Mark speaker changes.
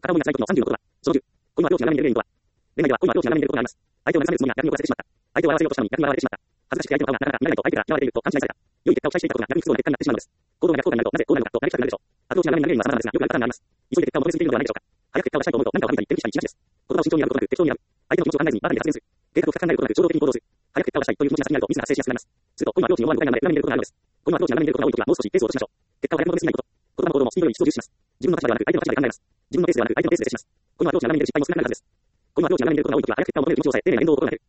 Speaker 1: 片思いがしたい時の30のことは、その10、恋のアプローチが斜めに出る原因とは、恋愛では恋のアプローチが斜めに出ることがあります。相手を慰めるつもりが逆に怒らせてしまった。相手を笑わせようとしたのに逆に笑われてしまった。恥ずかしくて相手の顔がなかなか見られないと相手から嫌われていると勘違いされた。良い結果を期待していたことが逆に不都合な結果になってしまうのです。行動が逆効果になるとなぜこうなるのかと嘆きたくなるでしょう。アプローチが斜めになる原因は様々ですが、よくあるパターンがあります。急いで結果を求めすぎているのではないでしょうか。早く結果を出したいと思うと何かを省いたり手抜きしたりしがちです。言葉を慎重に選ぶことなく適当に選ぶ。相手の気持ちを考えずにバカに発言する。計画を深く考えることなく衝動的に行動する。早く結果を出したいという気持ちが先にあるとミスが発生しやすくなります。すると恋のアプローチに思わぬ誤解が生まれ斜めに出ることがあるのです。恋のアプローチが斜めに出ることが多いときはもう少しペースを落としましょう。結果を早く求めすぎないこと。言葉も行動もスピードより質を重視します。自分の立場ではなく相手の立場で考えます。自分のペースではなく相手のペースで接します。恋のアプローチが斜めに出る失敗も少なからずです。恋のアプローチが斜めに出ることが多いときは早く結果を求める気持ちを抑え丁寧な言動を心がける。